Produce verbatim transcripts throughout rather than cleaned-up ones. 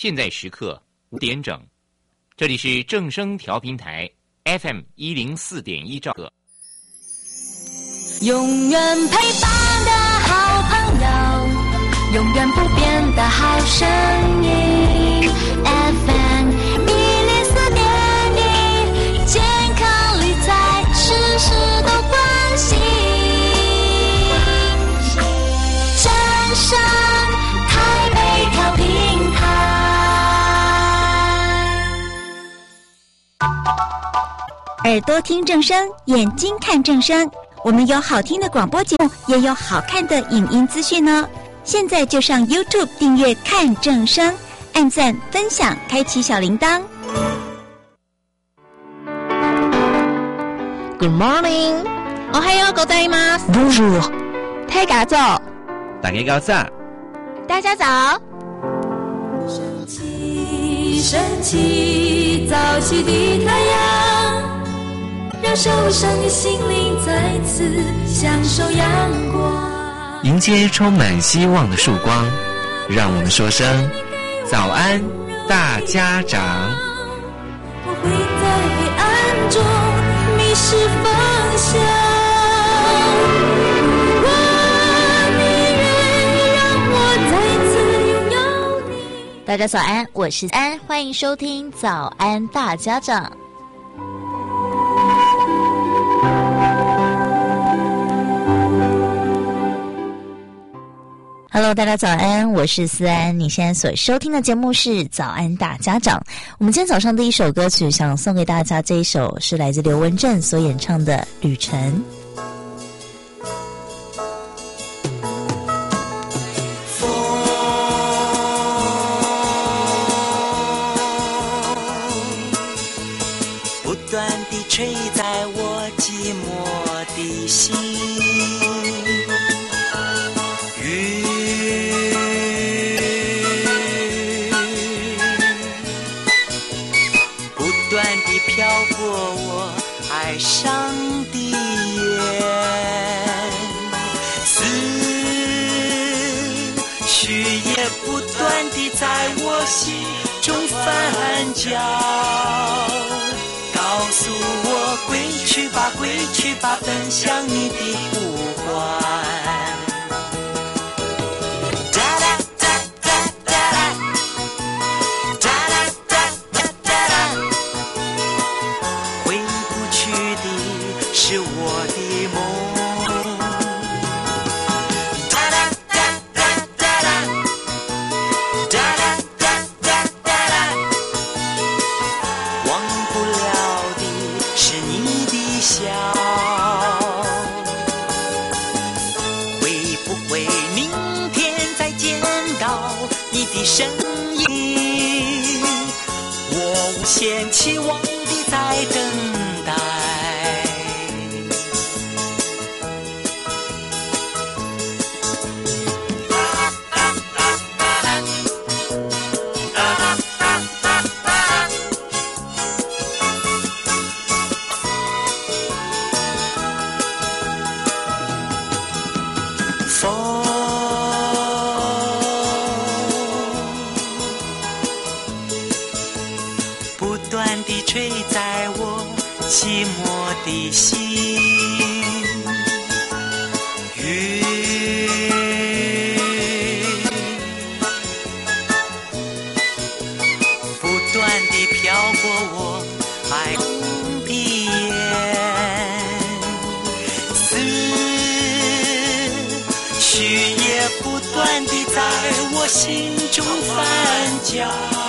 现在时刻五点整，这里是正声调频台 F M 一零四点一兆赫， 永远陪伴的好朋友，永远不变的好声音 F M 一零四点一，健康理财事事都关心，正声台北调频台。 耳朵听正声，眼睛看正声，我们有好听的广播节目，也有好看的影音资讯哦。现在就上 YouTube 订阅看正声，按赞分享，开启小铃铛。 Good morning， おはようございます。 Bonjour， 大家早， 大家早， 大家早。 升起，升起，早起的太阳，让受伤的心灵再次享受阳光。 迎接充满希望的曙光，让我们说声早安，大家长。 我会在黑暗中迷失方向，如果你愿意让我再次拥有你。 大家早安，我是安，欢迎收听早安大家长。Hello， 大家早安，我是思安。你现在所收听的节目是早安大家长。我们今天早上第一首歌曲想送给大家，这一首是来自刘文正所演唱的《旅程》。 风不断地吹在我寂寞的心，飘过我爱上的眼，思绪也不断地在我心中翻搅，告诉我归去吧，归去吧，奔向你的呼唤。是我的梦，哒哒哒哒哒哒，哒哒哒哒哒哒，忘不了的是你的笑，会不会明天再见到你的身影？我无限期望地在等待。吹在我寂寞的心，雨不断地飘过我爱的眼，思绪也不断地在我心中翻搅，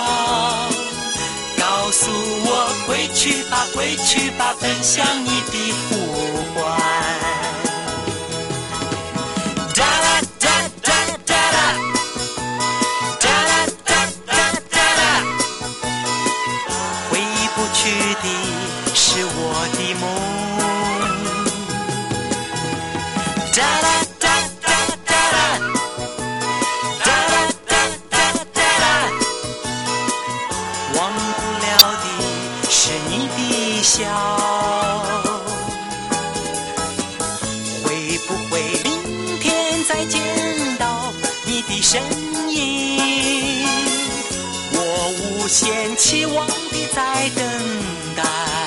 告诉我归去吧，归去吧，奔向你的呼唤。哒啦哒哒哒啦，哒啦哒哒哒啦，回不去的是我的梦。哒啦哒哒哒啦，哒啦哒哒哒啦，忘不了的是你的笑， 无限期望地在等待。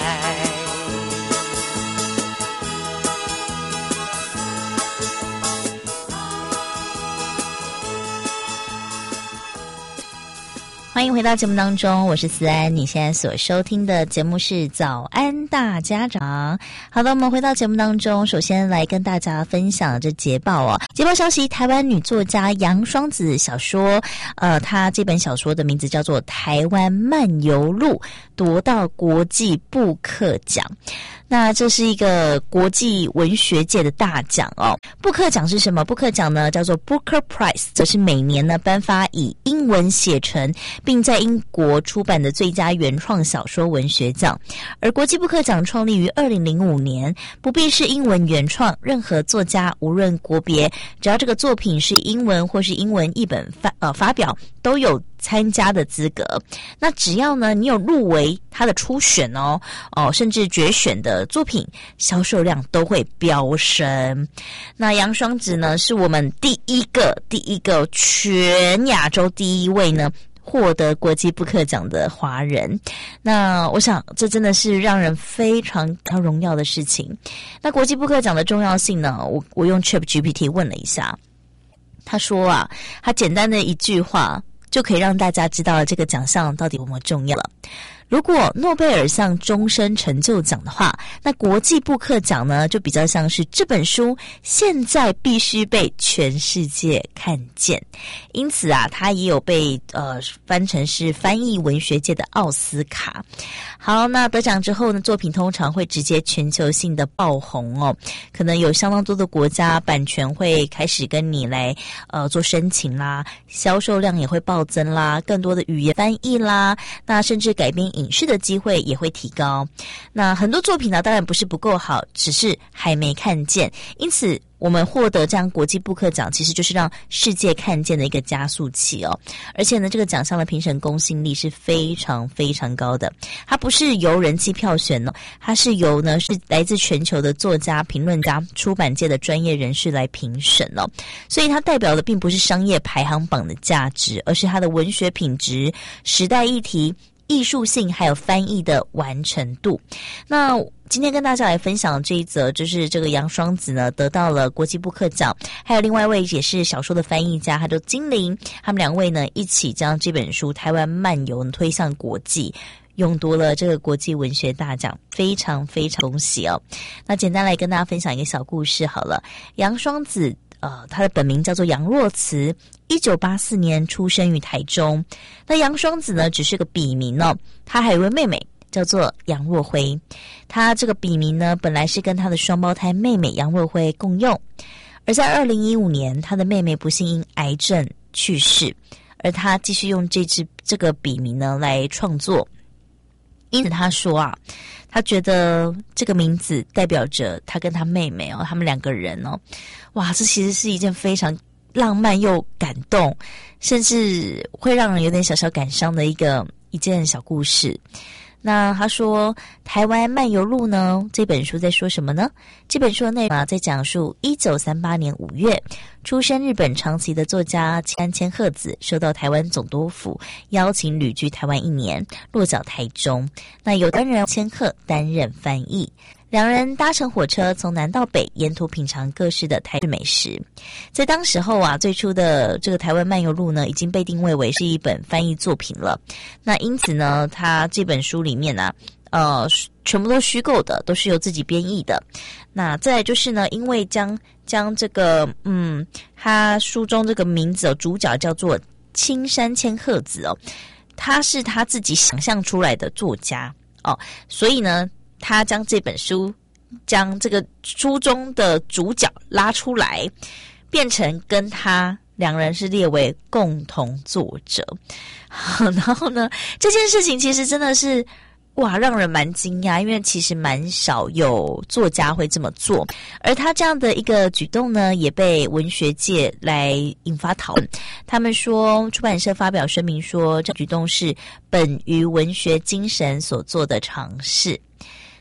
欢迎回到节目当中，我是思安。你现在所收听的节目是早安大家长。好的，我们回到节目当中，首先来跟大家分享这捷报哦。捷报消息，台湾女作家杨双子小说，呃，她这本小说的名字叫做《台湾漫游录》，夺到国际布克奖。那这是一个国际文学界的大奖哦。布克奖是什么？布克奖呢叫做 Booker Prize， 这是每年呢颁发以英文写成并在英国出版的最佳原创小说文学奖。而国际布克奖创立于二零零五年，不必是英文原创，任何作家无论国别，只要这个作品是英文或是英文译本发呃发表，都有参加的资格。那只要呢你有入围他的初选哦哦甚至决选的作品，销售量都会飙升。那杨双子呢是我们第一个第一个全亚洲第一位呢获得国际布克奖的华人。那我想这真的是让人非常荣耀的事情。那国际布克奖的重要性呢，我我用 ChatGPT 问了一下，他说啊，他简单的一句话就可以让大家知道这个奖项到底多么重要了。如果诺贝尔像终身成就奖的话，那国际布克奖呢就比较像是这本书现在必须被全世界看见。因此啊，它也有被呃翻成是翻译文学界的奥斯卡。好，那得奖之后呢，作品通常会直接全球性的爆红哦，可能有相当多的国家版权会开始跟你来呃做申请啦，销售量也会暴增啦，更多的语言翻译啦，那甚至改编影视的机会也会提高。那很多作品呢，当然不是不够好，只是还没看见。因此我们获得这样国际布克奖，其实就是让世界看见的一个加速器哦。而且呢，这个奖项的评审公信力是非常非常高的，它不是由人气票选哦，它是由呢是来自全球的作家、评论家、出版界的专业人士来评审哦。所以它代表的并不是商业排行榜的价值，而是它的文学品质、时代议题、艺术性还有翻译的完成度。那今天跟大家来分享这一则，就是这个杨双子呢得到了国际布克奖，还有另外一位也是小说的翻译家，他叫金玲，他们两位呢一起将这本书《台湾漫游》推向国际，勇夺了这个国际文学大奖，非常非常恭喜哦。那简单来跟大家分享一个小故事好了。杨双子呃，他的本名叫做杨若慈，一九八四年出生于台中。那杨双子呢，只是个笔名哦。他还有一位妹妹叫做杨若辉。他这个笔名呢，本来是跟他的双胞胎妹妹杨若辉共用。而在二零一五年，他的妹妹不幸因癌症去世，而他继续用这支这个笔名呢来创作。因此他说啊，他觉得这个名字代表着他跟他妹妹哦，他们两个人哦，哇，这其实是一件非常浪漫又感动，甚至会让人有点小小感伤的一个一件小故事。那他说《台湾漫游录》呢，这本书在说什么呢？这本书的内容啊，在讲述一九三八年五月出身日本长崎的作家安千鹤子受到台湾总督府邀请旅居台湾一年，落脚台中。那由担任千鹤担任翻译，两人搭乘火车从南到北，沿途品尝各式的台式美食。在当时候啊，最初的这个台湾漫游录呢，已经被定位为是一本翻译作品了。那因此呢，他这本书里面啊，呃，全部都虚构的，都是由自己编译的。那再来就是呢，因为将将这个嗯，他书中这个名字哦，主角叫做青山千鹤子哦，他是他自己想象出来的作家哦，所以呢，他将这本书，将这个书中的主角拉出来，变成跟他两人是列为共同作者。然后呢，这件事情其实真的是哇，让人蛮惊讶，因为其实蛮少有作家会这么做。而他这样的一个举动呢，也被文学界来引发讨论。他们说，出版社发表声明说，这举动是本于文学精神所做的尝试。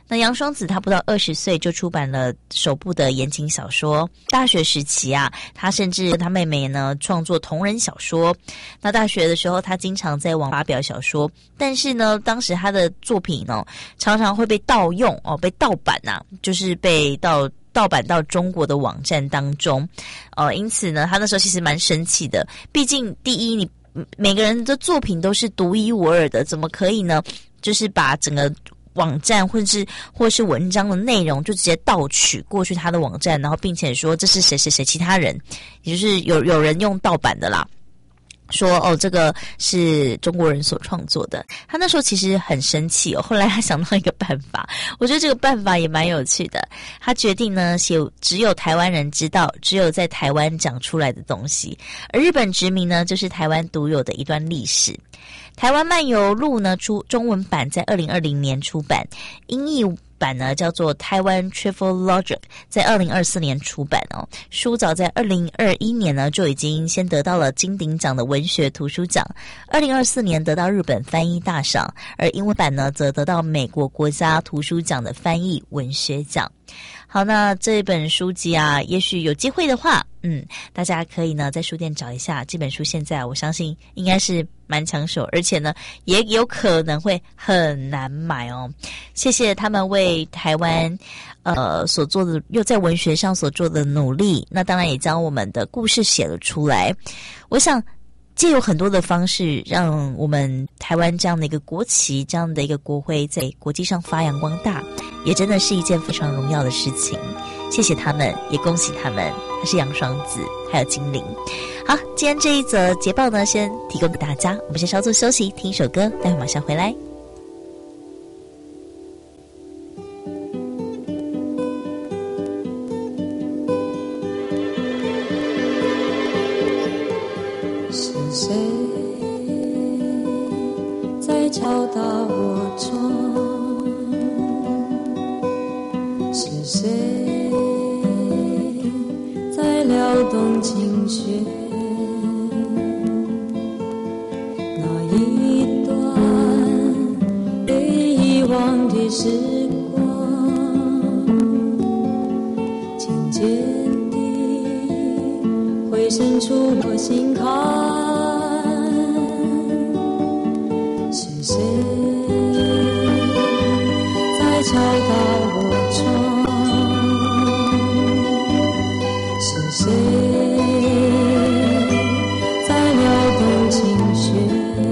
那杨双子他不到二十岁就出版了首部的言情小说，大学时期啊，他甚至跟他妹妹呢创作同人小说。那大学的时候，他经常在网发表小说，但是呢，当时他的作品呢常常会被盗用哦，被盗版啊，就是被盗。盗版到中国的网站当中，呃，因此呢，他那时候其实蛮生气的。毕竟，第一，你每个人的作品都是独一无二的，怎么可以呢？就是把整个网站或者是或是文章的内容就直接盗取过去他的网站，然后并且说这是谁谁谁其他人，也就是有有人用盗版的啦。说哦，这个是中国人所创作的。他那时候其实很生气哦，后来他想到一个办法，我觉得这个办法也蛮有趣的。他决定呢写只有台湾人知道，只有在台湾讲出来的东西，而日本殖民呢就是台湾独有的一段历史。台湾漫游录呢出中文版在二零二零年出版，英译版呢叫做台湾 Travelogic， 在二零二四年出版哦。书早在二零二一年呢就已经先得到了金鼎奖的文学图书奖，二零二四年得到日本翻译大赏，而英文版呢则得到美国国家图书奖的翻译文学奖。好，那这本书籍啊，也许有机会的话，嗯，大家可以呢在书店找一下这本书。现在我相信应该是蛮抢手，而且呢也有可能会很难买哦。谢谢他们为台湾呃所做的，又在文学上所做的努力，那当然也将我们的故事写了出来。我想借有很多的方式，让我们台湾这样的一个国旗，这样的一个国徽在国际上发扬光大，也真的是一件非常荣耀的事情。谢谢他们，也恭喜他们。他是杨双子，还有精灵。好，今天这一则捷报呢，先提供给大家。我们先稍作休息，听一首歌，待会马上回来。 是谁在敲打我窗？是谁在撩动琴弦？那一段被遗忘的时光，渐渐地会渗出我心坎。是谁在敲打我窗？是谁在撩动琴弦？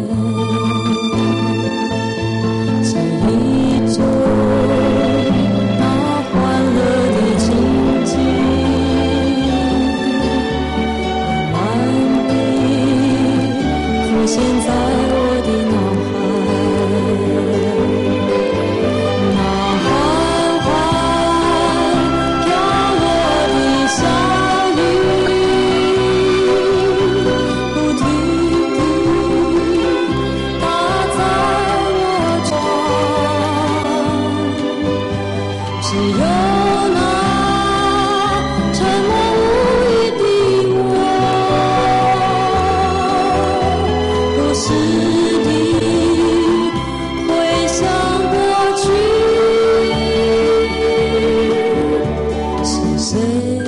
记忆中那欢乐的情景，慢慢地浮现在我的脑海。那缓缓飘落的小雨，不停地打在我窗，只有那沉默无语的我，不时地回想过去。是谁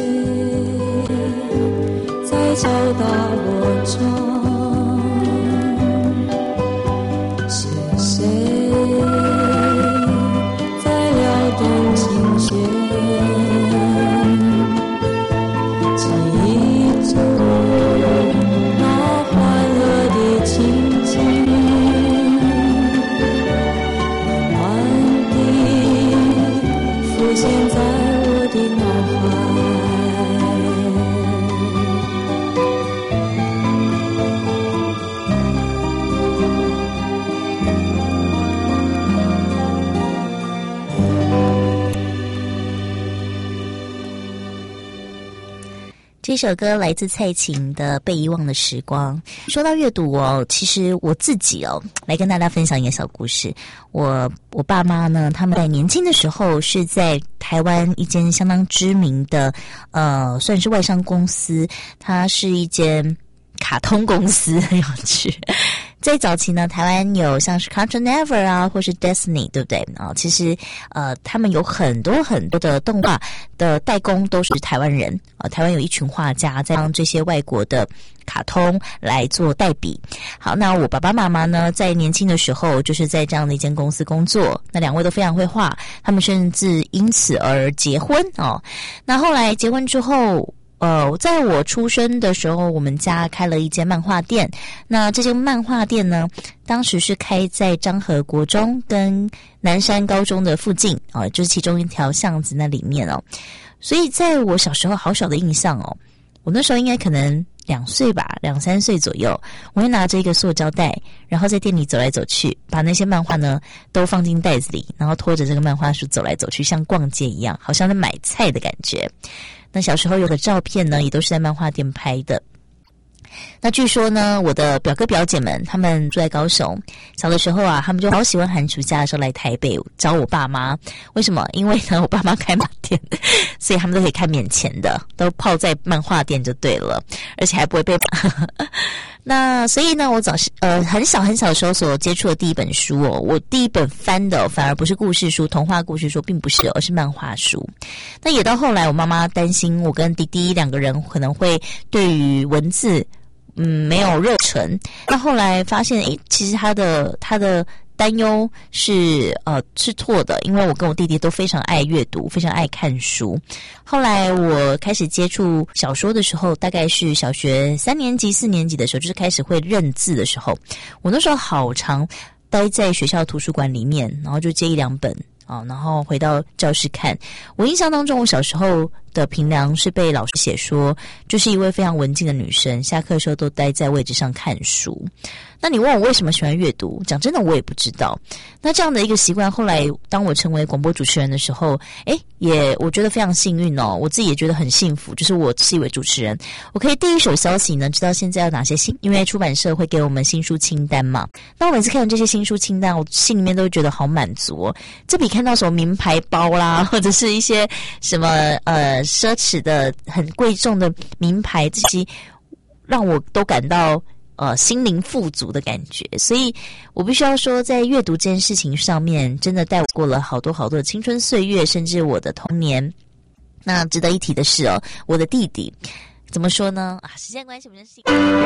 在敲打我窗？是谁在撩动琴弦？记忆中那欢乐的情景，慢慢地浮现在我的脑海。 这首歌来自蔡琴的《被遗忘的时光》。说到阅读哦，其实我自己哦，来跟大家分享一个小故事。我我爸妈呢，他们在年轻的时候是在台湾一间相当知名的呃，算是外商公司，它是一间卡通公司，很有趣。 在早期呢，台湾有像是 Cartoon Network 啊，或是 Disney， 对不对啊？其实呃，他们有很多很多的动画的代工都是台湾人啊。台湾有一群画家在帮这些外国的卡通来做代笔。好，那我爸爸妈妈呢，在年轻的时候就是在这样的一间公司工作，那两位都非常会画，他们甚至因此而结婚哦。那后来结婚之后，呃，在我出生的时候，我们家开了一间漫画店。那这间漫画店呢，当时是开在彰和国中跟南山高中的附近啊、哦，就是其中一条巷子那里面哦。所以在我小时候好小的印象哦，我那时候应该可能两岁吧，两三岁左右，我会拿着一个塑胶袋，然后在店里走来走去，把那些漫画呢都放进袋子里，然后拖着这个漫画书走来走去，像逛街一样，好像在买菜的感觉。那小时候有的照片呢，也都是在漫画店拍的。那据说呢，我的表哥表姐们他们住在高雄，小的时候啊，他们就好喜欢寒暑假的时候来台北找我爸妈。为什么？因为呢，我爸妈开漫店，所以他们都可以看免钱的，都泡在漫画店就对了，而且还不会被骂。那所以呢，我早呃很小很小的时候所接触的第一本书哦，我第一本翻的反而不是故事书、童话故事书，并不是，而是漫画书。那也到后来，我妈妈担心我跟弟弟两个人可能会对于文字嗯没有热忱。那后来发现，诶，其实他的他的担忧是呃是错的，因为我跟我弟弟都非常爱阅读，非常爱看书。后来我开始接触小说的时候，大概是小学三年级、四年级的时候，就是开始会认字的时候。我那时候好常待在学校图书馆里面，然后就借一两本啊，然后回到教室看。我印象当中，我小时候的评量是被老师写说，就是一位非常文静的女生，下课的时候都待在位置上看书。那你问我为什么喜欢阅读，讲真的我也不知道。那这样的一个习惯，后来当我成为广播主持人的时候，诶，也我觉得非常幸运哦，我自己也觉得很幸福，就是我是一位主持人，我可以第一手消息呢知道现在有哪些新，因为出版社会给我们新书清单嘛。那我每次看完这些新书清单，我心里面都会觉得好满足哦，这比看到什么名牌包啦，或者是一些什么呃奢侈的很贵重的名牌，这些让我都感到呃，心灵富足的感觉。所以我必须要说，在阅读这件事情上面，真的带我过了好多好多的青春岁月，甚至我的童年。那值得一提的是哦，我的弟弟怎么说呢？啊，时间关系，我们就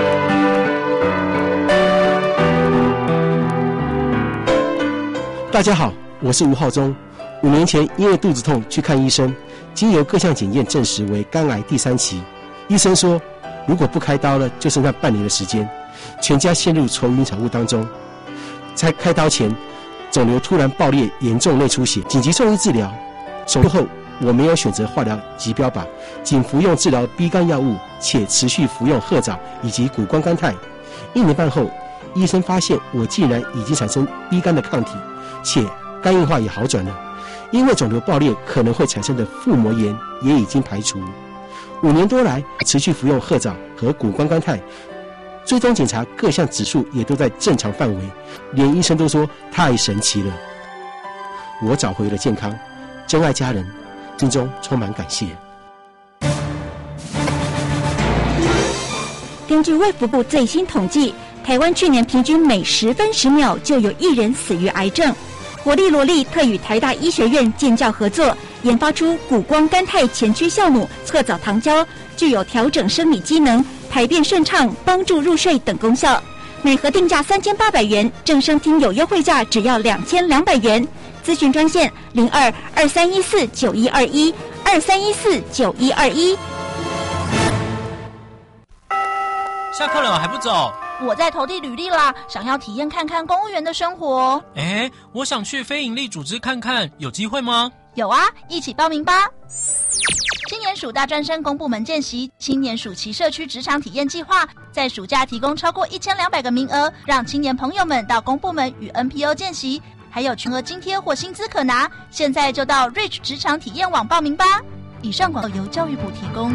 大家好，我是吴浩中。五年前因为肚子痛去看医生，经由各项检验证实为肝癌第三期。医生说，如果不开刀了，就剩下半年的时间。全家陷入愁云惨雾当中。在开刀前，肿瘤突然爆裂，严重内出血，紧急送医治疗。手术后，我没有选择化疗及标靶，仅服用治疗 B 肝药物，且持续服用褐藻以及谷胱甘肽。一年半后，医生发现我竟然已经产生 B 肝的抗体，且肝硬化也好转了。因为肿瘤爆裂可能会产生的腹膜炎也已经排除。五年多来，持续服用褐藻和谷胱甘肽，追踪检查各项指数也都在正常范围，连医生都说太神奇了。我找回了健康，珍爱家人，心中充满感谢。 根据卫福部最新统计，台湾去年平均每十分十秒就有一人死于癌症。活力罗力特与台大医学院建教合作，研发出谷胱甘肽前驱酵母侧藻糖胶，具有调整生理机能、排便顺畅、帮助入睡等功效。每盒定价三千八百元，正声听友优惠价只要两千两百元。咨询专线零二二三一四九一二一二三一四九一二一。 下课了还不走？ 我在投递履历啦，想要体验看看公务员的生活。 诶，我想去非营利组织看看，有机会吗？ 有啊，一起报名吧。青年署大专生公部门见习青年暑期社区职场体验计划，在暑假提供超过一千两百个名额，让青年朋友们到公部门与 N P O 见习，还有全额津贴或薪资可拿。现在就到 Reach 职场体验网报名吧。以上广告由教育部提供。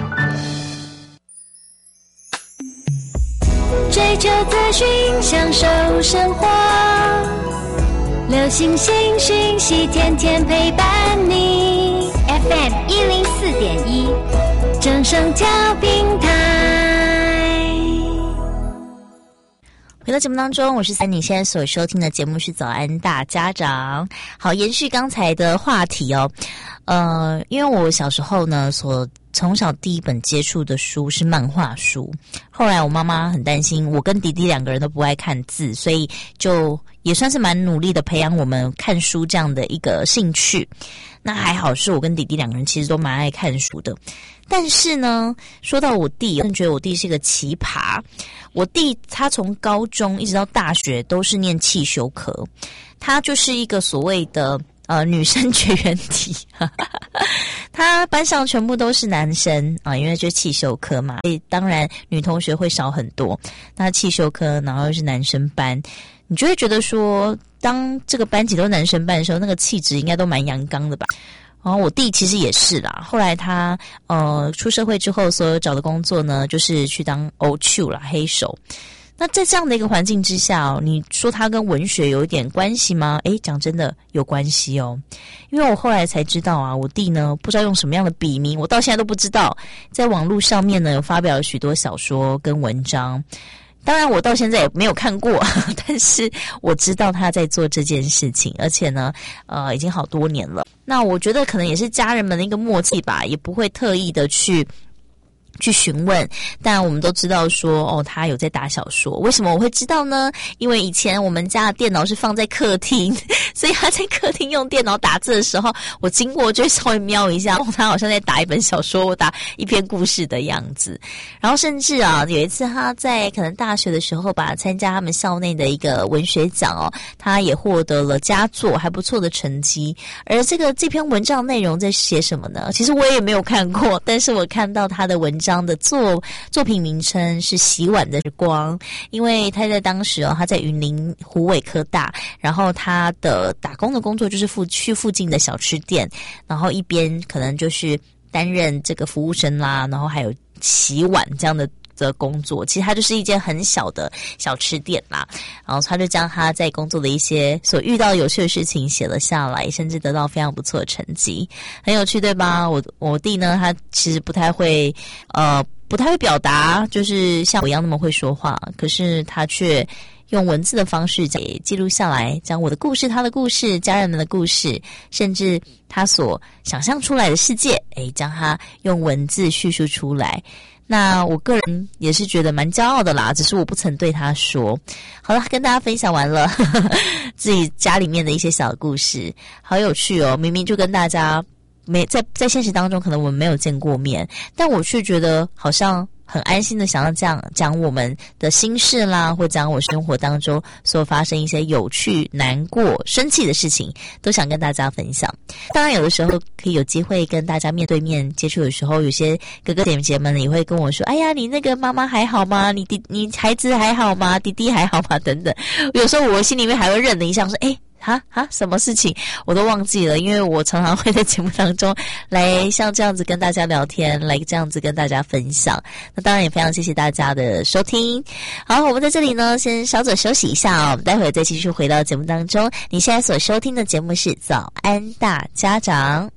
追求资讯，享受生活，流行新讯息，天天陪伴你。F M 一零四点一，正声调频台。 回到节目当中，我是三，你现在所收听的节目是早安大家长。好，延续刚才的话题哦，呃，因为我小时候呢，所从小第一本接触的书是漫画书，后来我妈妈很担心我跟弟弟两个人都不爱看字，所以就也算是蛮努力的培养我们看书这样的一个兴趣。那还好是我跟弟弟两个人其实都蛮爱看书的。但是呢，说到我弟，我真的觉得我弟是一个奇葩。我弟他从高中一直到大学都是念汽修科，他就是一个所谓的呃女生绝缘体。他班上全部都是男生啊，因为就是汽修科嘛，所以当然女同学会少很多。那汽修科然后又是男生班，你就会觉得说，当这个班级都是男生班的时候，那个气质应该都蛮阳刚的吧。然后我弟其实也是啦，后来他呃出社会之后，所有找的工作呢，就是去当欧丘啦，黑手。那在这样的一个环境之下哦，你说他跟文学有一点关系吗？诶，讲真的有关系哦，因为我后来才知道啊，我弟呢不知道用什么样的笔名，我到现在都不知道，在网络上面呢有发表了许多小说跟文章。当然我到现在也没有看过，但是我知道他在做这件事情，而且呢呃已经好多年了。那我觉得可能也是家人们的一个默契吧，也不会特意的去去询问，但我们都知道说哦，他有在打小说。为什么我会知道呢？因为以前我们家的电脑是放在客厅，所以他在客厅用电脑打字的时候，我经过就会稍微瞄一下，哦，他好像在打一本小说，我打一篇故事的样子。然后甚至啊，有一次他在可能大学的时候吧，参加他们校内的一个文学奖哦，他也获得了佳作，还不错的成绩。而这个这篇文章内容在写什么呢？其实我也没有看过，但是我看到他的文章的作作品名称是洗碗的时光，因为他在当时哦，他在云林虎尾科大，然后他的打工的工作就是附去附近的小吃店，然后一边可能就是担任这个服务生啦，然后还有洗碗这样的的工作。其实他就是一间很小的小吃店啦，然后他就将他在工作的一些所遇到有趣的事情写了下来，甚至得到非常不错的成绩，很有趣对吧？我我弟呢，他其实不太会呃不太会表达，就是像我一样那么会说话，可是他却用文字的方式给记录下来，将我的故事、他的故事、家人们的故事，甚至他所想象出来的世界，诶，将他用文字叙述出来。那我个人也是觉得蛮骄傲的啦，只是我不曾对他说。好了，跟大家分享完了呵呵自己家里面的一些小故事，好有趣哦！明明就跟大家没在在现实当中，可能我们没有见过面，但我却觉得好像很安心的想要这样讲我们的心事啦，或讲我生活当中所发生一些有趣、难过、生气的事情，都想跟大家分享。当然有的时候可以有机会跟大家面对面接触的时候，有些哥哥姐姐们也会跟我说，哎呀，你那个妈妈还好吗？你弟你孩子还好吗？弟弟还好吗？等等。有时候我心里面还会认了一下，说诶哈哈，什么事情我都忘记了，因为我常常会在节目当中来像这样子跟大家聊天，来这样子跟大家分享。那当然也非常谢谢大家的收听。好，我们在这里呢先稍作休息一下哦，我们待会再继续回到节目当中。你现在所收听的节目是早安大家长。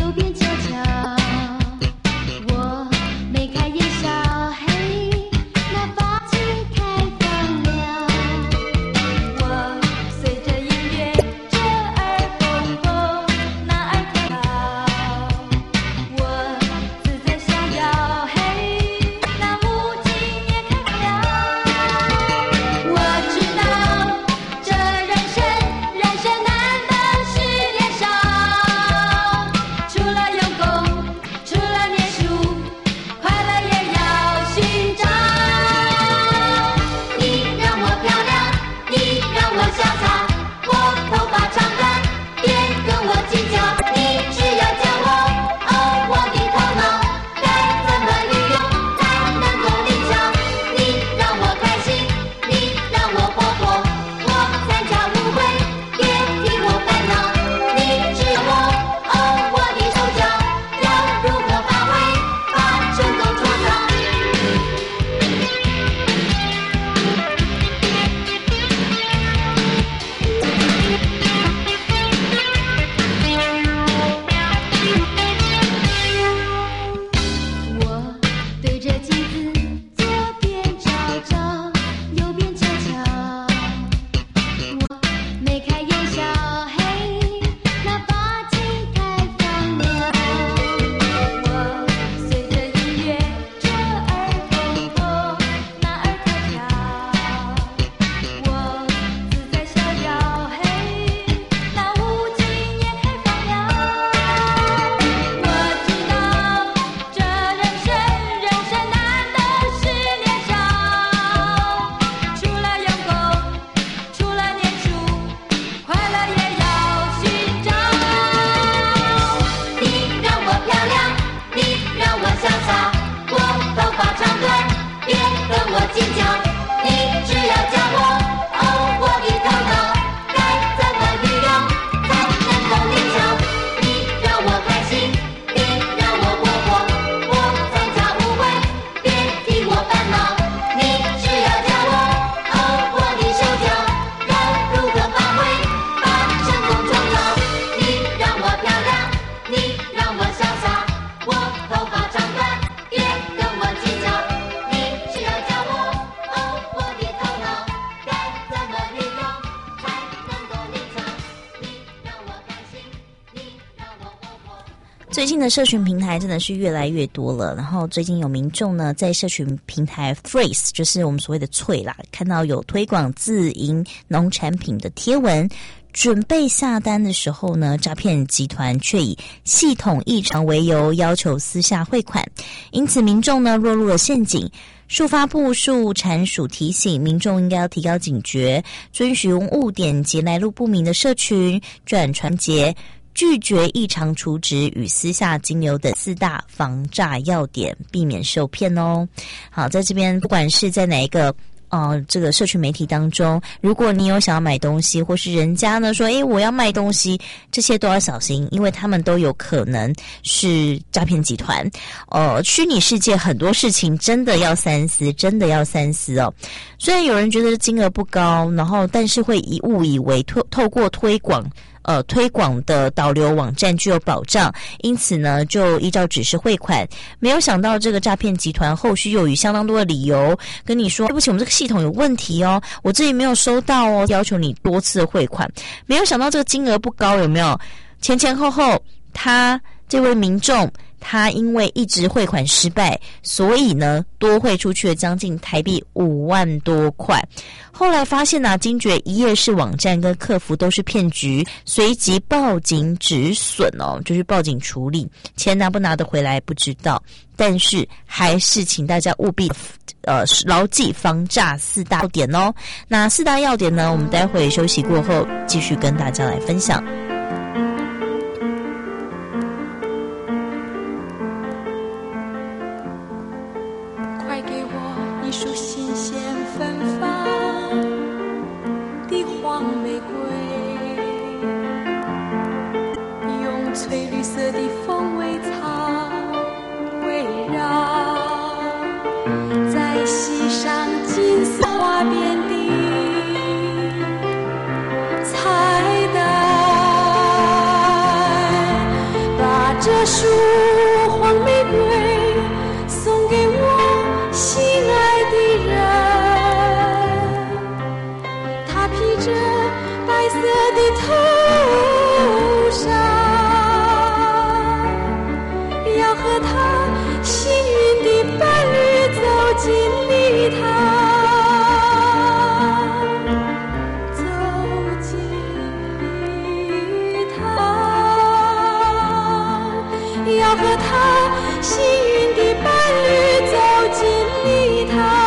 我眉开眼笑，嘿。 最近的社群平台真的是越来越多了，然后最近有民众呢在社群平台 Threads， 就是我们所谓的脆啦，看到有推广自营农产品的贴文，准备下单的时候呢，诈骗集团却以系统异常为由要求私下汇款，因此民众呢落入了陷阱。数发部数产署提醒民众应该要提高警觉，遵循误点及来路不明的社群转传节，拒绝异常储值与私下金流等四大防诈要点，避免受骗哦。好，在这边不管是在哪一个呃，这个社群媒体当中，如果你有想要买东西，或是人家呢说，诶，我要卖东西，这些都要小心，因为他们都有可能是诈骗集团。呃，虚拟世界很多事情真的要三思，真的要三思哦。虽然有人觉得金额不高，然后但是会以误以为透透过推广。呃，推广的导流网站具有保障，因此呢，就依照指示汇款。没有想到这个诈骗集团后续又以相当多的理由跟你说，对不起，我们这个系统有问题哦，我这里没有收到哦，要求你多次汇款。没有想到这个金额不高，有没有？前前后后，他这位民众。他因为一直汇款失败，所以呢多汇出去了将近台币五万多块。后来发现啊，惊觉一页式网站跟客服都是骗局，随即报警止损哦，就是报警处理。钱拿不拿得回来不知道，但是还是请大家务必呃牢记防诈四大要点哦。那四大要点呢，我们待会休息过后继续跟大家来分享。 翠绿色的风味草围绕，在溪上金色花边的彩带，把这束黄玫瑰送给我心爱的人，她披着白色的头纱，和他幸运的伴侣走进礼堂，走进礼堂，要和他幸运的伴侣走进礼堂。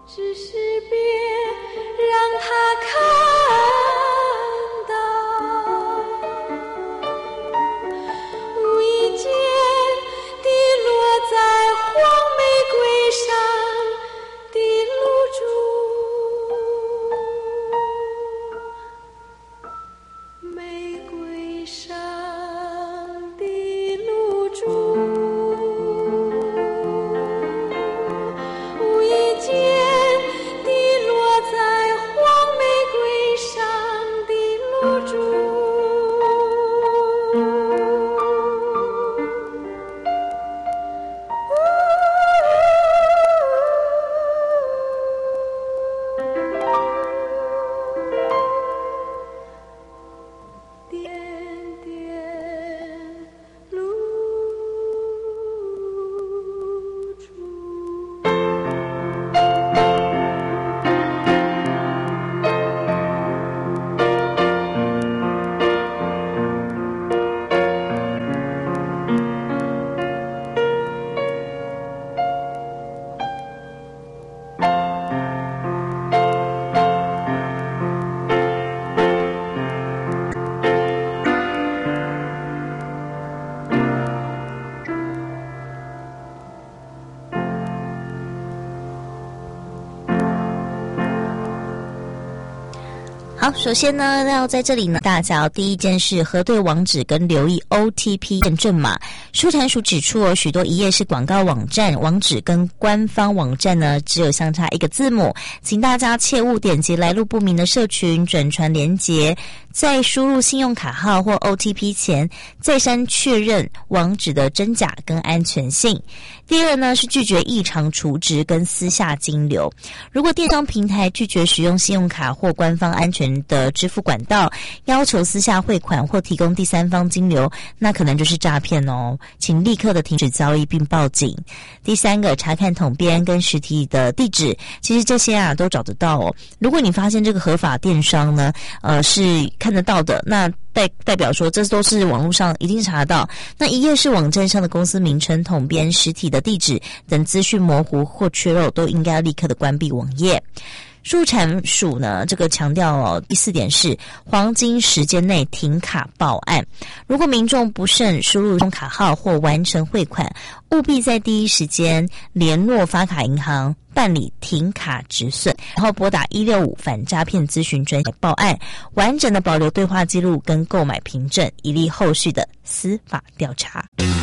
只是别让他看到，无意间滴落在黄玫瑰上的露珠，玫瑰上的露珠，无意间滴落在黄玫瑰上的露珠。点点露珠。 好，首先呢，要在这里呢，大家要第一件事核对网址跟留意 O T P 验证码。书产署指出哦，许多一页式广告网站网址跟官方网站呢，只有相差一个字母，请大家切勿点击来路不明的社群转传连结。在输入信用卡号或 O T P 前，再三确认网址的真假跟安全性。第二呢，是拒绝异常储值跟私下金流。如果电商平台拒绝使用信用卡或官方安全的支付管道，要求私下汇款或提供第三方金流，那可能就是诈骗哦，请立刻的停止交易并报警。第三个，查看统编跟实体的地址，其实这些啊都找得到哦。如果你发现这个合法电商呢，呃是看得到的，那代代表说这都是网络上一定查得到。那一页式网站上的公司名称、统编、实体的地址等资讯模糊或缺漏，都应该要立刻的关闭网页。书产署呢，这个强调哦，第四点是黄金时间内停卡报案。如果民众不慎输入信用卡号或完成汇款，务必在第一时间联络发卡银行办理停卡止损，然后拨打一六五反诈骗咨询专线报案，完整的保留对话记录跟购买凭证，以利后续的司法调查。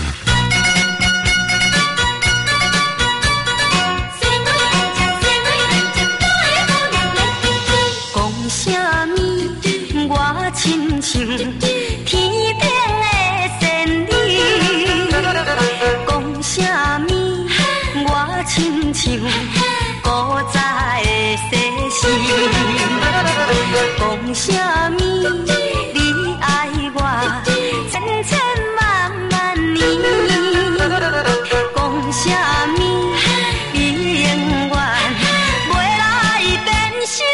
我亲像天顶的仙女，讲啥物？我亲像古早的西施，讲啥物？你爱我千千万万年，讲啥物？你永远袂来变心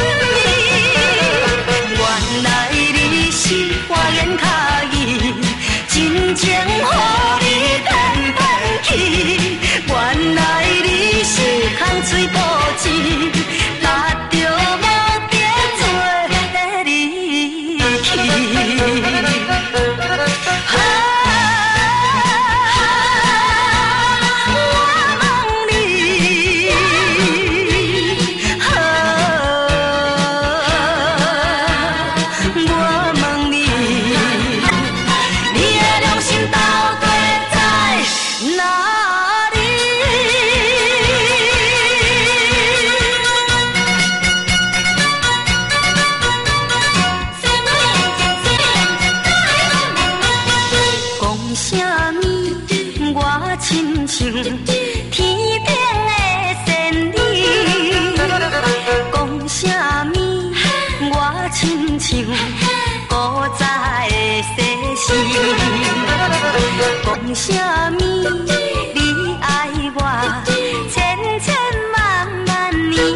意。原来你是花言巧语，真情予你骗骗去。原来你是空嘴保证，达着无得做离去。讲啥物？你爱我千千万万年。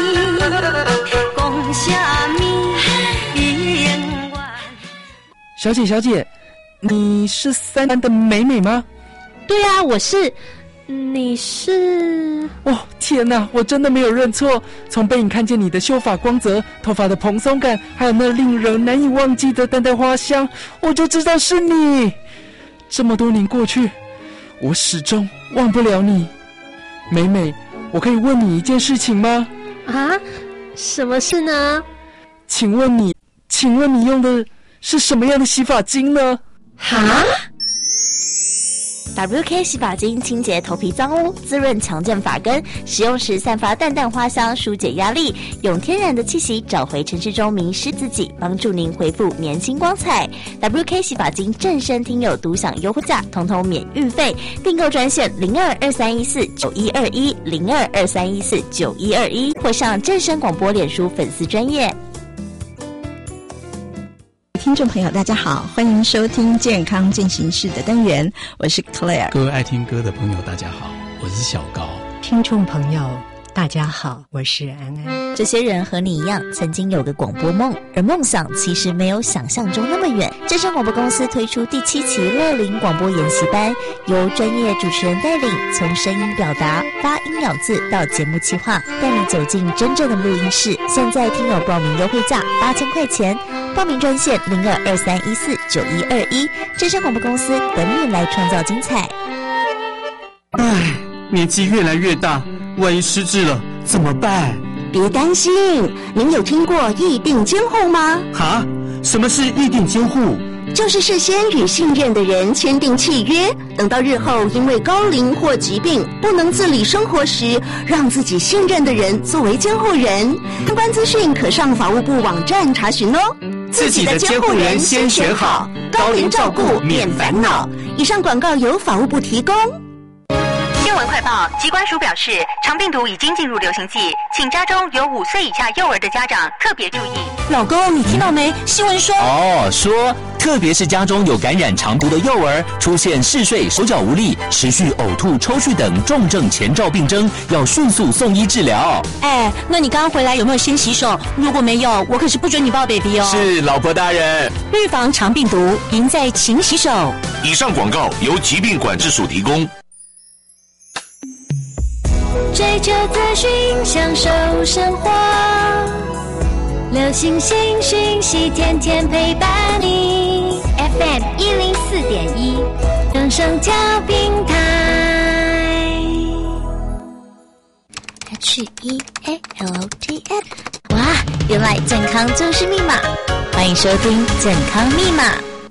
讲啥物？你永远。 小姐，小姐，你是三班的美美吗？ 对啊，我是。 你是？ 哦，天哪，我真的没有认错。从背影看见你的秀发光泽、头发的蓬松感，还有那令人难以忘记的淡淡花香，我就知道是你。这么多年过去，我始终忘不了你。美美，我可以问你一件事情吗？ 啊？什么事呢？ 请问你，请问你用的是什么样的洗发精呢？ 哈 ？W K 洗发精清洁头皮脏污，滋润强健发根，使用时散发淡淡花香，疏解压力，用天然的气息找回城市中迷失自己，帮助您恢复年轻光彩。W K 洗发精正身听友独享优惠价，统统免运费，订购专线零二二三一四九一二一零二二三一四九一二一，或上正声广播脸书粉丝专页。 听众朋友大家好，欢迎收听健康进行式的单元，我是 Claire。 各位爱听歌的朋友大家好，我是小高。 听众朋友大家好，我是安安。 这些人和你一样，曾经有个广播梦，而梦想其实没有想象中那么远。正声广播公司推出第七期乐龄广播研习班，由专业主持人带领，从声音表达、发音咬字到节目企划，带你走进真正的录音室。现在听友报名优惠价八千块钱，报名专线零二二三一四九一二一。正声广播公司等你来创造精彩。 唉，年纪越来越大，万一失智了怎么办？ 别担心，您有听过议定监护吗？ 哈？什么是议定监护？ 就是事先与信任的人签订契约，等到日后因为高龄或疾病不能自理生活时，让自己信任的人作为监护人。相关资讯可上法务部网站查询哦。 自己的监护人先选好，高龄照顾免烦恼。 以上广告由法务部提供。 新闻快报，疾管署表示，肠病毒已经进入流行季，请家中有五岁以下幼儿的家长特别注意。 老公，你听到没？新闻说哦，说特别是家中有感染肠毒的幼儿，出现嗜睡、手脚无力、持续呕吐、抽搐等重症前兆病征，要迅速送医治疗。 哎，那你刚刚回来有没有先洗手？如果没有，我可是不准你抱 baby 哦。 是，老婆大人。 预防肠病毒，赢在勤洗手。 以上广告由疾病管制署提供。 追求资讯，享受生活，流行新讯息，天天陪伴你。F M 一零四点一，正声调频台。 H E A L T F， 哇，原来健康就是密码！欢迎收听健康密码。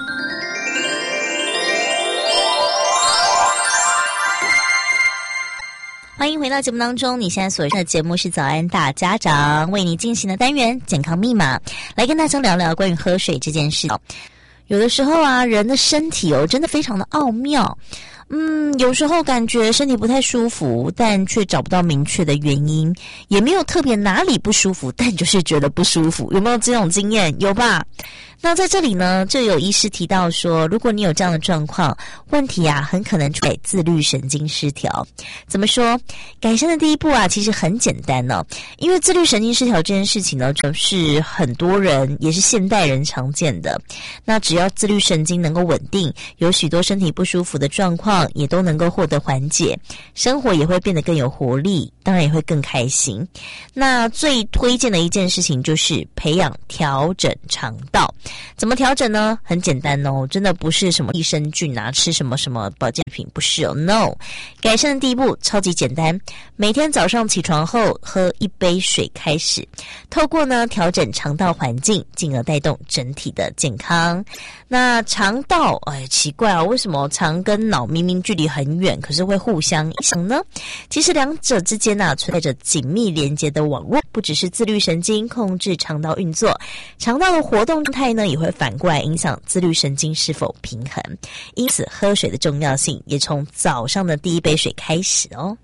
欢迎回到节目当中，你现在所听的节目是早安大家长为你进行的单元健康密码，来跟大家聊聊关于喝水这件事。有的时候啊，人的身体哦真的非常的奥妙，嗯，有时候感觉身体不太舒服，但却找不到明确的原因，也没有特别哪里不舒服，但就是觉得不舒服，有没有这种经验？有吧？那在这里呢，就有医师提到说，如果你有这样的状况，问题啊，很可能出在自律神经失调。怎么说？改善的第一步啊，其实很简单哦，因为自律神经失调这件事情呢，是很多人也是现代人常见的。那只要自律神经能够稳定，有许多身体不舒服的状况也都能够获得缓解，生活也会变得更有活力，当然也会更开心。那最推荐的一件事情就是培养调整肠道。怎么调整呢？很简单哦，真的不是什么益生菌啊，吃什么什么保健品，不是哦 ，no。改善的第一步超级简单，每天早上起床后喝一杯水开始，透过呢调整肠道环境，进而带动整体的健康。那肠道，哎，奇怪啊，为什么肠跟脑明明距离很远，可是会互相影响呢？其实两者之间啊存在着紧密连接的网络，不只是自律神经控制肠道运作，肠道的活动状态呢也会反过来影响自律神经是否平衡。因此，喝水的重要性也从早上的第一杯水开始哦。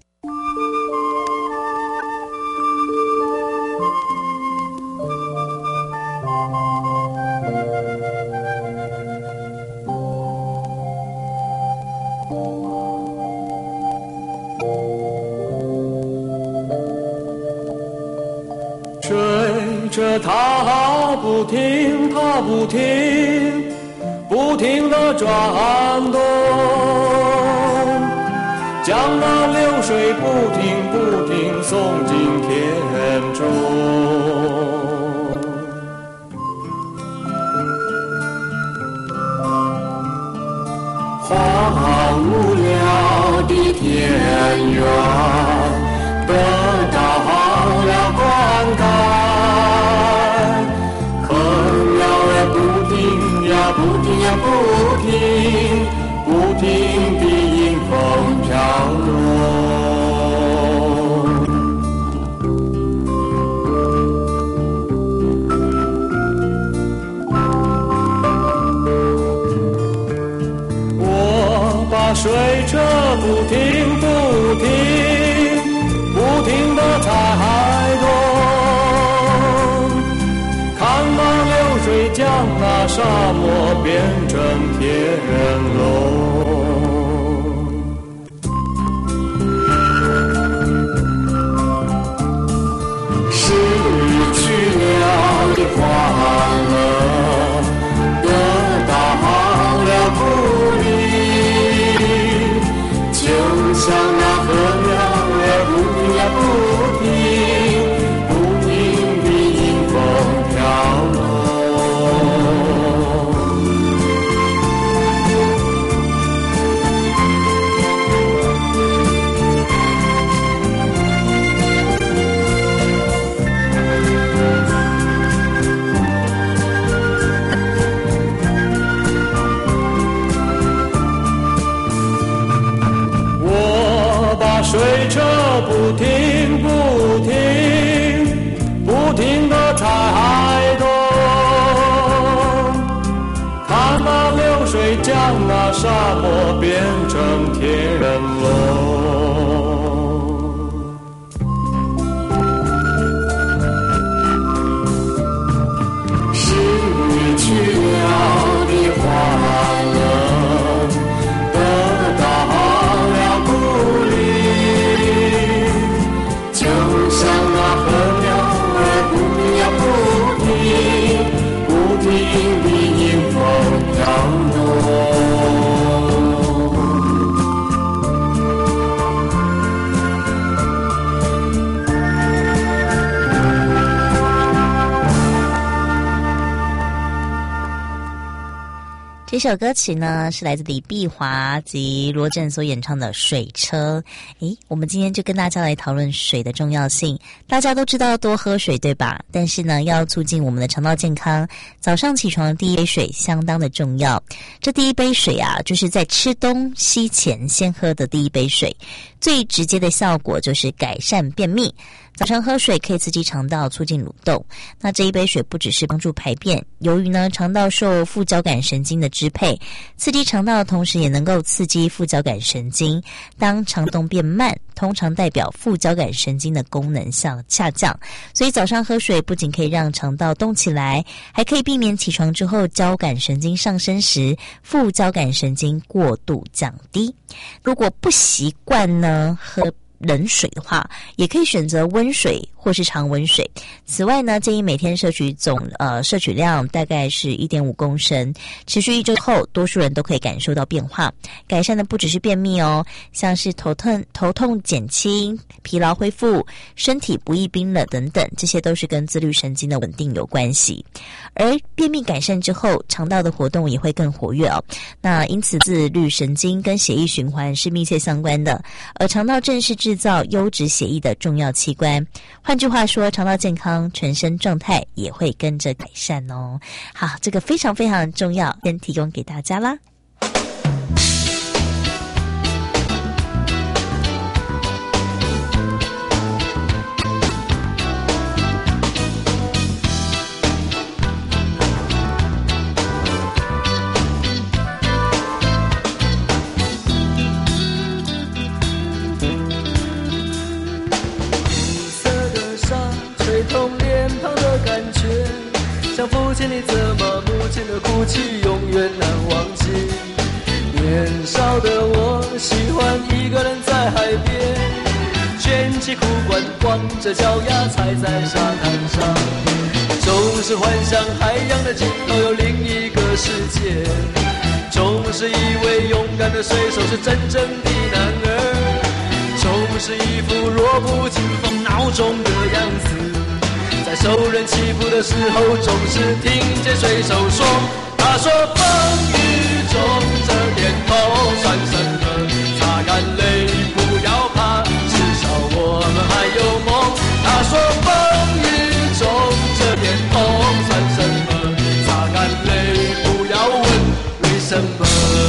追着它不停，它不停，不停地转动， 将那流水不停不停送进田中。荒芜了的田园得到了灌溉，坑了也不停呀不停呀不停，不停地迎风飘落。把水车不停不停不停地踩海动，看那流水将那沙漠变成天龙。失去了的欢乐得到了鼓励，就像那河流也不停呀不停不停地迎风飘落。水车不停不停不停地踩海动，看那流水将那沙漠变成天龙。失去了的欢乐得到了鼓励，就像那河流不停呀不停不停地迎风飘落。 这首歌曲呢是来自李碧华及罗振所演唱的《水车》。诶，我们今天就跟大家来讨论水的重要性。大家都知道多喝水，对吧？但是呢，要促进我们的肠道健康，早上起床的第一杯水相当的重要。这第一杯水啊，就是在吃东西前先喝的第一杯水，最直接的效果就是改善便秘。早上喝水可以刺激肠道，促进蠕动。那这一杯水不只是帮助排便，由于呢肠道受副交感神经的支配，刺激肠道的同时也能够刺激副交感神经。当肠动变慢，通常代表副交感神经的功能下下降。所以早上喝水不仅可以让肠道动起来，还可以避免起床之后交感神经上升时副交感神经过度降低。如果不习惯呢喝冷水的话，也可以选择温水或是常温水。此外呢，建议每天摄取总呃摄取量大概是 一点五公升，持续一周后，多数人都可以感受到变化，改善的不只是便秘哦，像是头痛头痛减轻、疲劳恢复、身体不易冰冷等等，这些都是跟自律神经的稳定有关系。而便秘改善之后，肠道的活动也会更活跃哦。那因此，自律神经跟血液循环是密切相关的，而肠道正是制造优质血液的重要器官。换句话说，肠道健康，全身状态也会跟着改善哦。好，这个非常非常重要，先提供给大家啦。 像父亲的责骂，母亲的哭泣，永远难忘记。年少的我喜欢一个人在海边，卷起裤管，光着脚丫踩在沙滩上，总是幻想海洋的尽头有另一个世界，总是以为勇敢的水手是真正的男儿。 是一副弱不禁风孬种的样子。在受人欺负的时候，总是听见水手说，他说风雨中这点痛算什么，擦干泪不要怕，至少我们还有梦。他说风雨中这点痛算什么，擦干泪不要问为什么。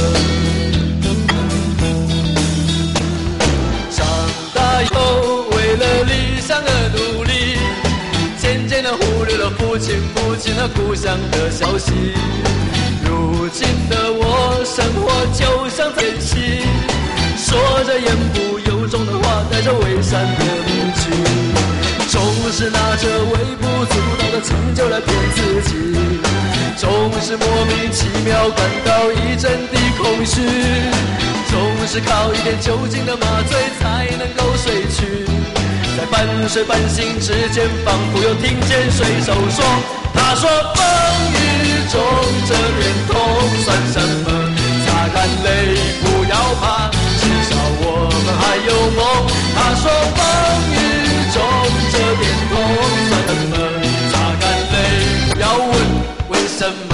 长大以后为了理想而努力，渐渐地忽略了父亲母亲和故乡的消息。如今的我生活就像演戏，说着言不由衷的话，带着伪善的面具，总是拿着微不足道的成就来骗自己，总是莫名其妙感到一阵的空虚，总是靠一点酒精的麻醉才能够睡去。在半睡半醒之间，仿佛又听见水手说，他说风雨中这点痛算什么，擦干泪不要怕，至少我们还有梦。他说风雨中这点痛算什么，擦干泪不要问为什么。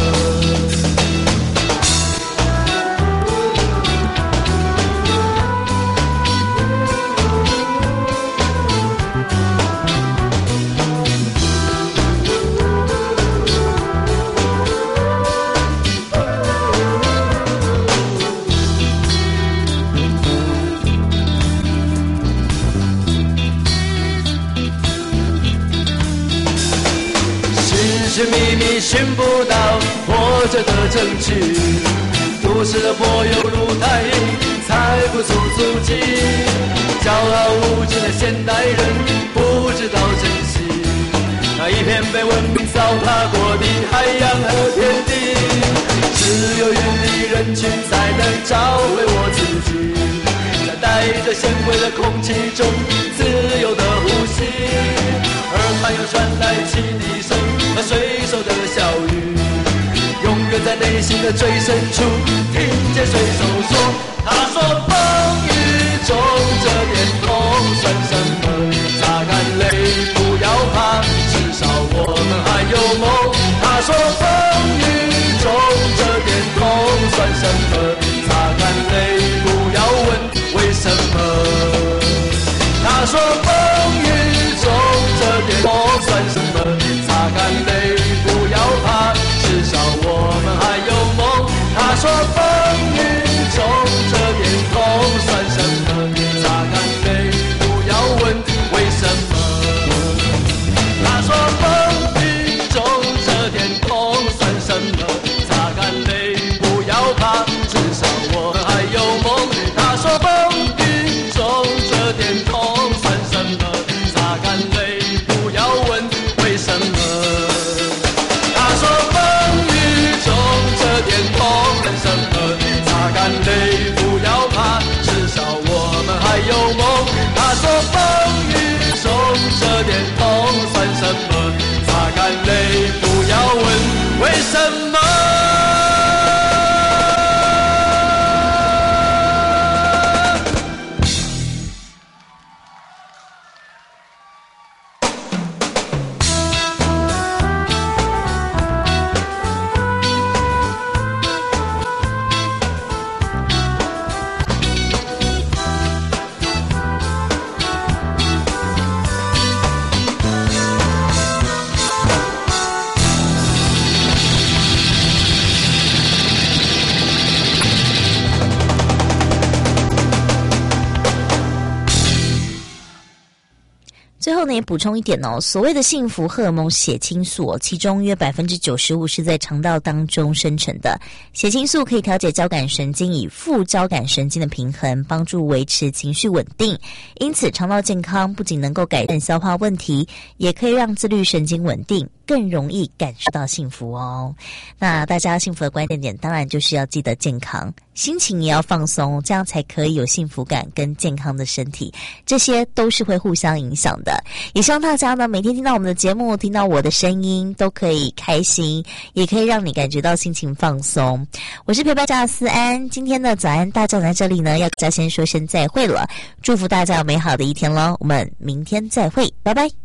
寻觅觅寻不到活着的证据，都市的柏油路太硬，踩不出足迹。骄傲无尽的现代人不知道珍惜那一片被文明糟蹋过的海洋和天地。只有远离人群才能找回我自己，在带着鲜味的空气中自由的呼吸。耳畔又传来汽笛声和水手的笑语，永远在内心的最深处听见水手说，他说风雨中这点痛算什么，擦干泪不要怕，至少我们还有梦。他说风雨中这点痛算什么，擦干泪不要问为什么。他说风雨中这点痛算什么，擦干泪不要怕，至少我们还有梦。他说风雨中这点痛算什么，擦干泪不要问为什么。他说风雨中这点痛算什么，擦干泪不要怕，至少我们还有梦。他说风雨中这点痛算什么，擦干泪不要问为什么。他说风雨中这点痛算什么，擦干泪不要怕，至少我们还有梦。他说风雨中这点痛算什么，擦干泪不要问为什么。 最后呢，也补充一点哦，所谓的幸福荷尔蒙血清素哦，其中约百分之九十五是在肠道当中生成的。血清素可以调节交感神经与副交感神经的平衡，帮助维持情绪稳定。因此，肠道健康不仅能够改善消化问题，也可以让自律神经稳定， 更容易感受到幸福哦。那大家幸福的关键点当然就是要记得健康，心情也要放松，这样才可以有幸福感跟健康的身体，这些都是会互相影响的。也希望大家呢每天听到我们的节目，听到我的声音都可以开心，也可以让你感觉到心情放松。我是陪伴家的思安，今天的早安大家在这里呢要跟大家先说声再会了，祝福大家有美好的一天咯，我们明天再会，拜拜。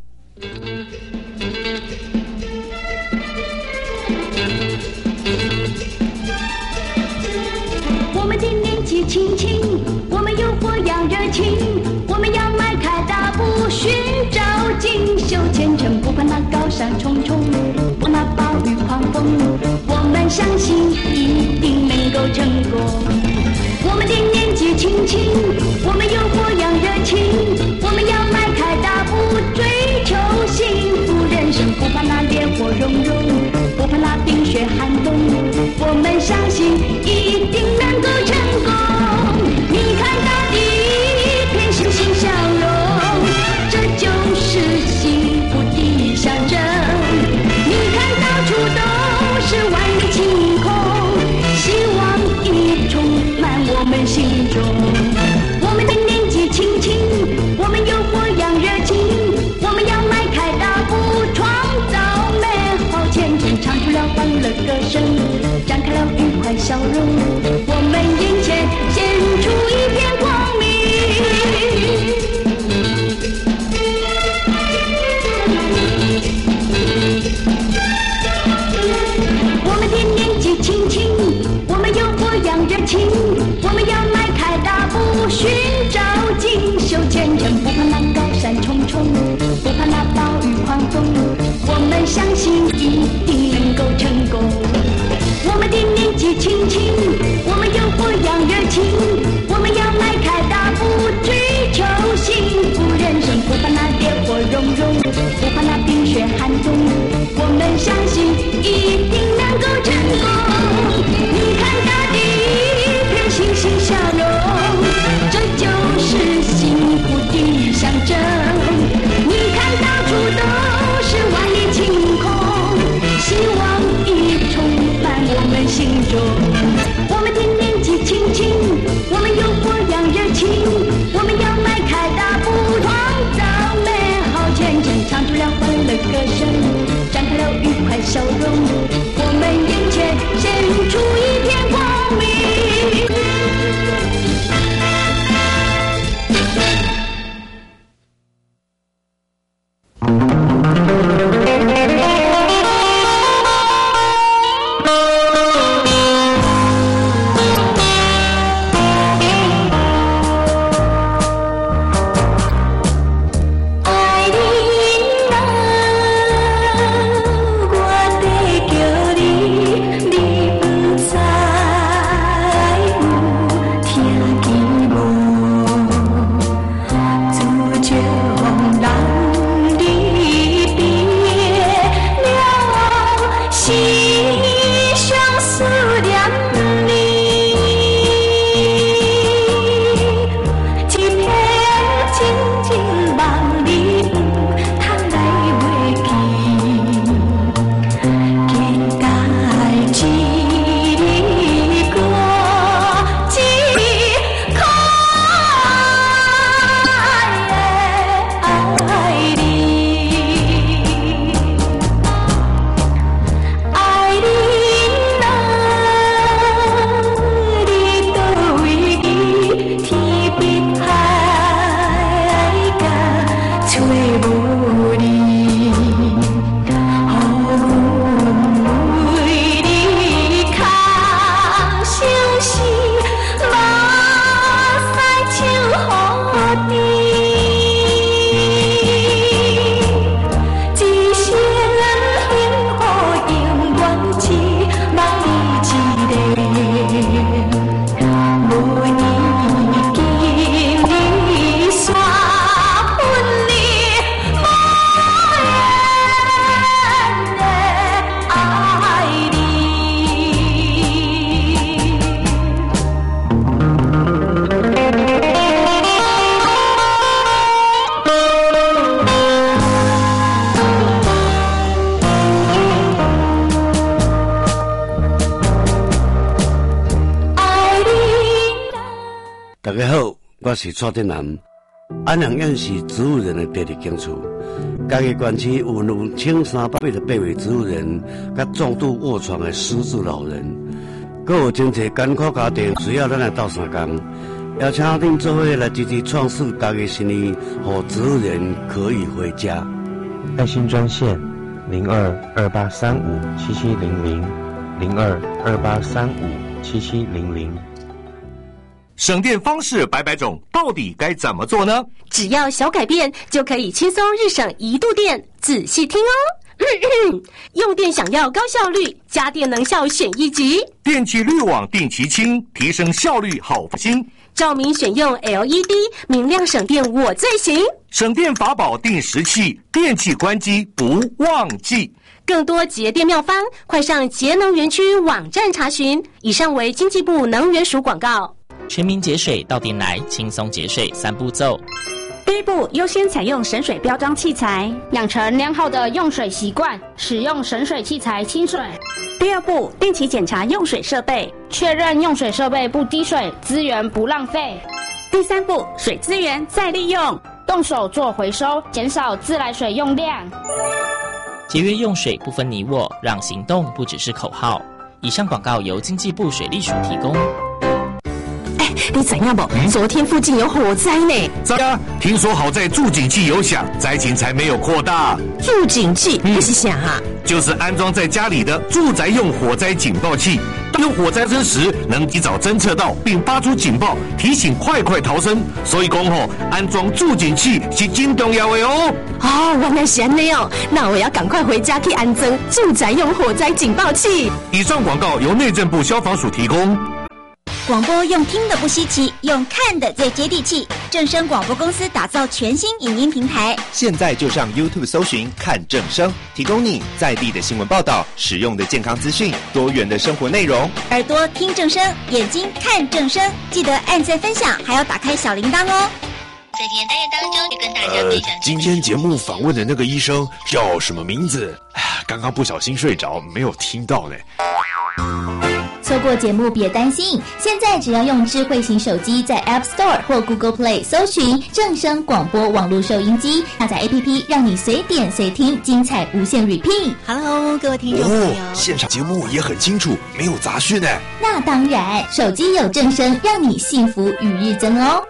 我们的年纪轻轻，我们有火样热情，我们要迈开大步寻找锦绣前程，不怕那高山重重，不怕那暴雨狂风，我们相信一定能够成功。我们的年纪轻轻，我们有火样热情，我们要迈开大步追求幸福人生，不怕那烈火融融，不怕那冰雪寒冬，我们相信一定能够成功。你看大地一片欣欣向荣，这就是幸福的象征。你看到处都是万里晴空，希望已充满我们心中。 家好，我是蔡振南。安阳院是植物人的第二间厝，家己园区有两千三百八十八位植物人，甲重度卧床的失智老人，阁有真侪艰苦家庭需要咱来斗相共，邀请恁做伙来积极创设家己生意，让植物人可以回家。 爱心专线零二二八三五七七零零零二二八三五七七零零。 省电方式百百种，到底该怎么做呢？ 只要小改变，就可以轻松日省一度电。仔细听哦。用电想要高效率，家电能效选一级。 电器滤网定期清，提升效率好放心。 照明选用 L E D， 明亮省电我最行。 省电法宝定时器，电器关机不忘记。 更多节电妙方，快上节能园区网站查询。以上为经济部能源署广告。 全民节水到店来，轻松节水三步骤。 第一步，优先采用省水标章器材， 养成良好的用水习惯，使用省水器材清水。 第二步，定期检查用水设备， 确认用水设备不滴水，资源不浪费。 第三步，水资源再利用， 动手做回收，减少自来水用量。 节约用水不分你我，让行动不只是口号。以上广告由经济部水利署提供。 你知影不？昨天附近有火灾呢。 知啊，听说好在助警器有响，灾情才没有扩大。 助警器那、嗯、是啥啊？ 就是安装在家里的住宅用火灾警报器，当有火灾生时，能及早侦测到并发出警报，提醒快快逃生。所以讲吼，安装助警器是真重要的哦。 哦，原来是安尼哦，那我要赶快回家去安装住宅用火灾警报器。 以上广告由内政部消防署提供。 广播用听的不稀奇，用看的最接地气。正声广播公司打造全新影音平台， 现在就上 YouTube 搜寻看正声，提供你在地的新闻报道、实用的健康资讯、多元的生活内容。 耳朵听正声，眼睛看正声，记得按赞分享，还要打开小铃铛哦。 在今天单元当中，就跟大家分享、呃。 今天节目访问的那个医生叫什么名字？刚刚不小心睡着，没有听到呢。 错过节目别担心，现在只要用智慧型手机在 App Store 或 Google Play 搜寻正声广播网络收音机，下载 A P P 让你随点随听，精彩无限 repeat。 Hello， 各位听众朋友， 哦，现场节目也很清楚，没有杂讯呢。 那当然，手机有正声，让你幸福与日增哦。